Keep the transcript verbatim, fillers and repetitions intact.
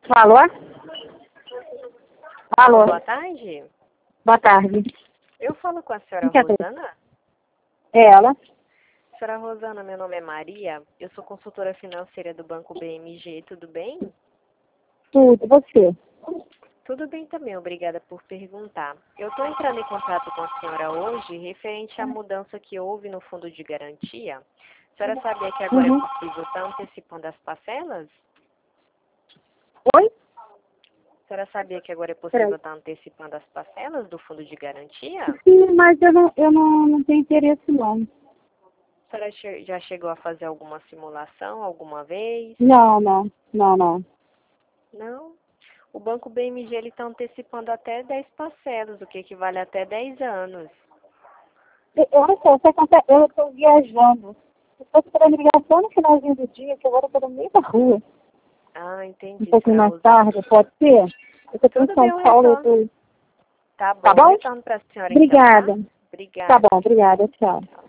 Alô? Alô? Boa tarde. Boa tarde. Eu falo com a senhora Quem que é Rosana. É ela? Senhora Rosana, meu nome é Maria. Eu sou consultora financeira do Banco B M G. Tudo bem? Tudo, você? Tudo bem também, obrigada por perguntar. Eu estou entrando em contato com a senhora hoje referente à mudança que houve no fundo de garantia. A senhora sabia que agora Uhum. é possível estar antecipando as parcelas? Oi? A senhora sabia que agora é Peraí. possível estar antecipando as parcelas do fundo de garantia? Sim, mas eu não, eu não, não tenho interesse não. A senhora che- já chegou a fazer alguma simulação alguma vez? Não, não, não, não. Não? O Banco B M G ele está antecipando até dez parcelas, o que equivale a até dez anos. Eu, eu não sei, você consegue, eu estou viajando. Se fosse para ligação no finalzinho do dia, que agora eu estou no meio da rua. Ah, Um entendi, pouquinho senhora mais Rosana. tarde, pode ser? Eu estou em Tudo bem, São eu Paulo, eu retorno. tô... Tá Tá bom, eu bom? retorno para a senhora então, tá? Obrigada. Tá Obrigada. bom, obrigada, tchau. Tchau.